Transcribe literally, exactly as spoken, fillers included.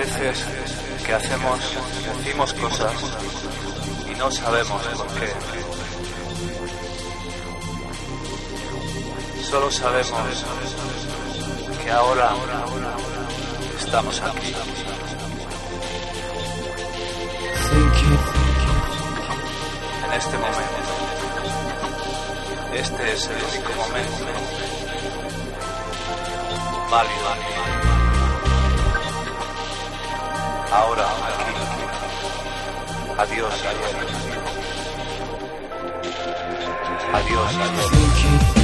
veces que hacemos, decimos cosas y no sabemos por qué. Solo sabemos que ahora estamos aquí. En este momento. Este es el único momento válido. Ahora, aquí. Adiós, adiós. Adiós, adiós.